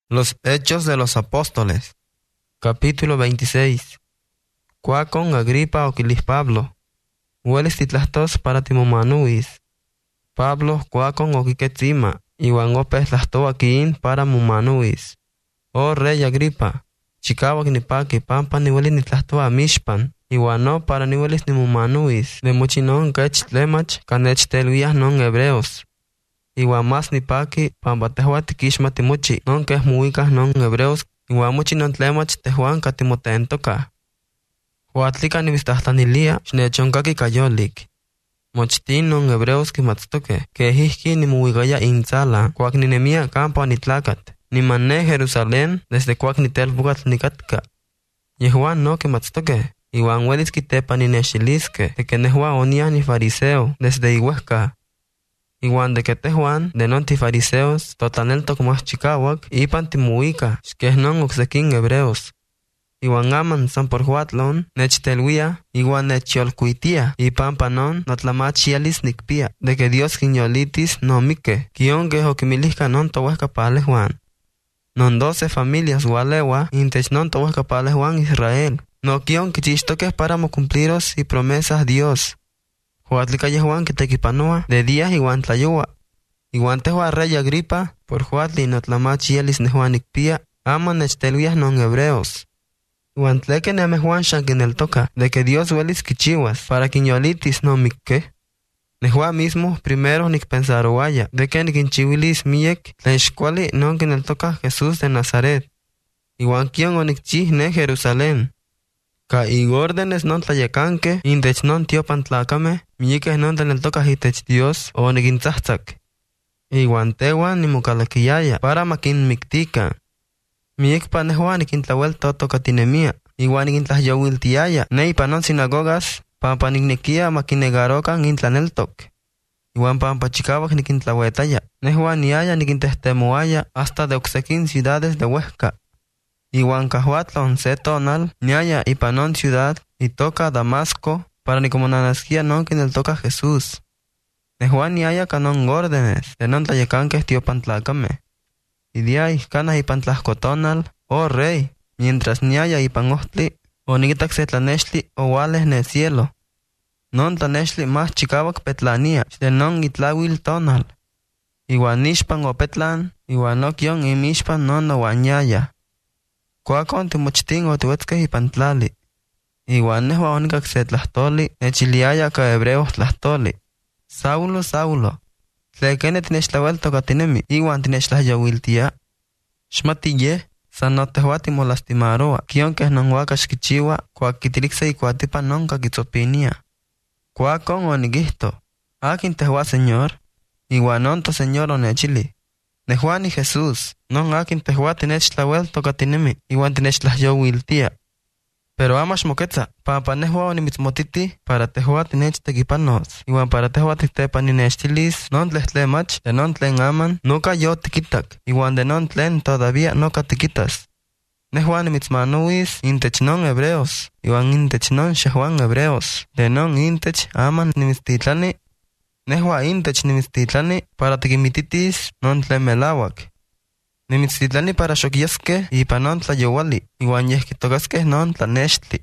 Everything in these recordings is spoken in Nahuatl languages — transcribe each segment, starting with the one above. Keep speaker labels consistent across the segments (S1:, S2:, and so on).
S1: Los Hechos de los Apóstoles, capítulo 26. Cuacon Agripa oquilis Pablo. Huelis titlastos para timomanuis. Pablo cuacon oquiquetzima, iwan opes tlastoaquin para mumanuis. Oh rey Agripa, chicawak nipaki pampa nihuelis nitlastoa mixpan, iwan no para nihuelis nimumanuis, de mochinon kech tlemach canechtelvias non hebreos. Iwan más nipaki pampa tehuan tikixma timochi, non keh muicas non hebreos, iwan mochi non tlemach tehuan katimotentoka. Huatlika nimistahtanilia xnechonkaki kayolik. Mochtin non hebreos kimatstoke, kehihki nimuigaya intzala, kuak ninemia campo anitlakat, nimane Jerusalén desde kuak nitelpukat nikatka. Yehuan no kimatstoke, iwan welis kitepa ninexiliske, de que nehuan onia ni fariseo desde ihuesca. Iwan de que tehuan de non ti fariseos totaneltok más chikawak ipan timuika, xkeh non oksekin hebreos. Iwan aman san por huatlon nechtelwia, iwan nechyolkuitia, ipan panon notlamachialis nikpia, de que Dios quinyolitis no mike, kion que okimilihka non tohuesca pale Juan. Non 12 familias walewa, intech non tohuesca pale Juan Israel, no kion kichixtoque para mocumpliros y promesas Dios. Huatlika yehuan kitekipanoa de días iwan tlayowa. Iwan tehua rey Agripa, por huatli notlamachialis nehuan nikpia, aman nechtelwias non hebreos. Iwan tleke nemehuan xankineltoka, de que Dios huelis kichiwas, para kinyolitis no mikke. Nehuan mismo primero nikpensaroaya, de que nikinchiwilis miek, tlaixkuali non kineltoka Jesús de Nazaret. Iwan kion onikchih ne Jerusalén. Ka igórdenes non tlayekanke, intech non tiopan tlakame, miyikeh non tlaneltokah itech Dios o nikintzahtzak. Iwan tehuan nimokalakiaya para makinmiktikan. Miyekpa nehuan nikintlaueltotokatinemiya, iwan nikintlahyowiltiaya, ne ipan non sinagogas, pampa niknekia makinegarokan intlaneltok. Iwan pampa chikawak nikintlauetaya, nehuan niaya nikintehtemouaya hasta de oksekin ciudades de Huesca. Iwan kahuatlon se tonal, niaya ipan non ciudad, itoka Damasco, para nikomonanaskia non kineltoka Jesús. Nehuan niaya kanon órdenes, de non tlayekanke tiopan tlakame. Idiay kana ipan tlahkotonal, oh rey, mientras niaya ipan ohtli, onikitak se tlanextli owaleh ne cielo. Non tlanextli más chikawak petlania, de non itlawil tonal. Iwan nixpan opetlan, iwan okion imixpan non owanyaya. Kuakon timochtin otiwetzkeh ipan tlali. Iwan nehua onikak se tlahtoli, nechiliaya ka hebreos tlahtoli. Saulo, Saulo, tlekene tinechtlaueltokatinemi, iwan tinechtlahyowiltia. Xmati yeh, san notehua timolastimaroa, kion keh non uakax kichiwa, kuak kitilikse ikuatipan non kakitzopinia. Kuakon onikihto, akin tehua señor, iwan non to señor onechili. Nehuan y Jesús, non akin tehua tinechtlaueltokatinemi, iwan tinechtlahyowiltia. Pero amax moketza, pampa nehua onimitzmotiti para tehua tinechtekipanos, iwan para tehua titepa ninextilis non tlehtlemach de non tlen aman noka yo tikitak, iwan de non tlen todavía noka tikitas. Nehua nimitzmanuis intech non hebreos, iwan intech non xehuan hebreos, de non intech aman nimitztitlani. Nehua intech nimitztitlani para tikimititis non tlen melawak. Nimitztitlani para xokyeske ipan non tlayowali, iwan yeh kitokaskeh non tlanextli.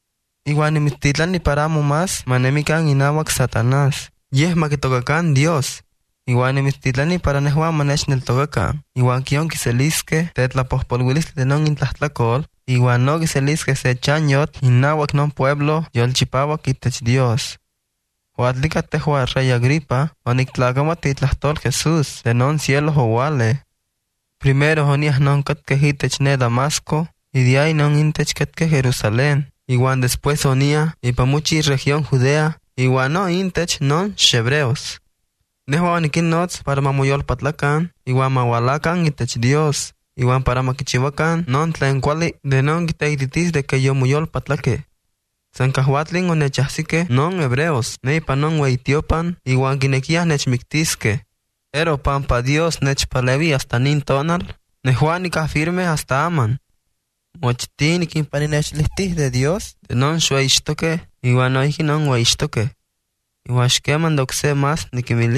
S1: Iwan nimitztitlani para amo más manemikan inawak Satanás, yeh makitokakan Dios. Iwan nimitztitlani para nehuan manechneltokakan, iwan kion kiseliske tetlapohpolwilistli de non intlahtlakol, iwan no kiseliske se chanyot inawak non pueblo yolchipawak itech Dios. Huatlika tehua rey Agripa, oniktlakamat itlahtol Jesús de non cielo owale. Primero onias non katkeh itech ne Damasco, y de ahí non intech katkeh Jerusalén. Iwan después onia ipa muchi región Judea, iwan no intech non xebreos. Nehua onikinnotz para mamoyolpatlakan, iwan mawalakan itech Dios, iwan para makichiwakan non tlen kuali de non kiteititis de que yo moyolpatlake. San kahuatlin onechahsike non hebreos, ne ipa non weitiopan, iwan kinekiah nechmiktiske. Pero pampa Dios nechpalevi hasta nin tonal, nehuan nikah firme hasta aman. Mochtin nikinpaninechlistih de Dios, de non xueixtoke, iwan noihki non weixtoke. Iwan xkeman dokse más nikimilia.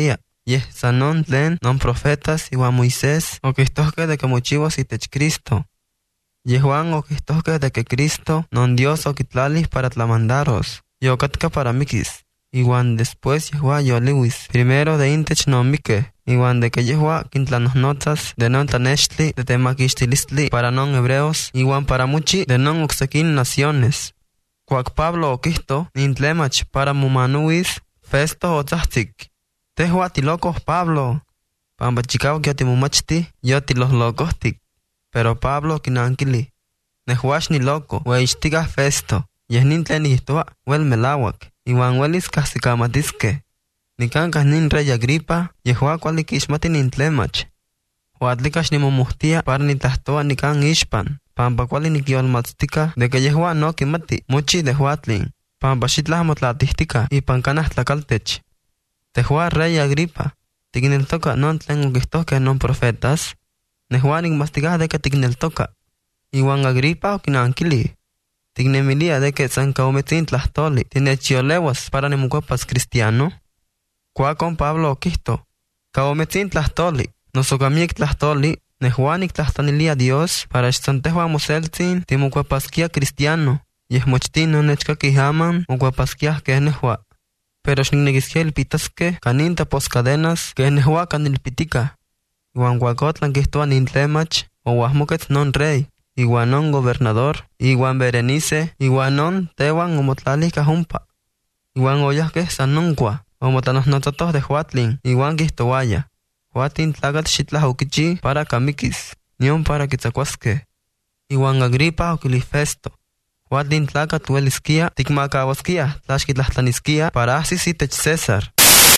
S1: Yeh sanon tlen non profetas iwan Moisés oquihtohque de que mochiwas itech Cristo. Yehuan oquihtohque de que Cristo non Dios oquitlalis para tlamandaros, yocatka para miquis. Iwan después yehua yoliwis, primero de intech non mique, iwan de que yehua quintlanohnotzas de non tlanextli de temaquixtilistli para non hebreos, iwan para muchi de non oxequin naciones. Cuac Pablo oquihto, nintlemach para mumanuis, Festo otzahtic. Tehua tilocos Pablo, pampa chicao que otimumachti, yo tilos locostic. Pero Pablo quinanquili, nehuax ni loco, weishtiga Festo, yehnintlen ihtua, wel melawak, iwan welis casicamatisque. Nicancas nin rey Agripa, yehua qualikishmati nintlemach. Huatlikax ni mumuhtia para nitahtoa nican ishpan, pampa quali nikiolmatztica de que yehua no kimati, muchi de huatlin, pampa xitlah motlatihtica y pancanah tlacaltech. Tehua rey Agripa, tigneltoca non tlen oquihtohque non profetas, nehuan nicmasticah de que tigneltoca. Iwan Agripa oquinanquili, tignemilia de que san caumetzin tlahtoli, tinechioleuas para nimucuepas cristiano. Cuacon Pablo oquihto, caumetzin tlahtoli, nosocamiec tlahtoli, nehuan nictlahtanilia Dios para xsantehua moseltzin timucuepasquia cristiano, yehmochtin no nechcaquihaman mucuepasquiah que nehua. Pero xnicnequisquia ilpitasque caninta poscadenas que nehua canilpitica. Iwan cuacotlan quihtoa nintlemach, ouahmoquetz non rey, iwan non gobernador, iwan Berenice, iwan non tehuan omotlalih cahumpa. Iwan oyahqueh san noncua, omotanohnotzatoh de huatlin, iwan quihtoaya, huatin tlacat xitlah oquichi para camiquis, nion para quitzacuasque. Iwan Agripa oquilih Festo, huatlin tlacat uelisquia ticmacauasquia tlaxquitlahtlanisquia para ahsis itech César.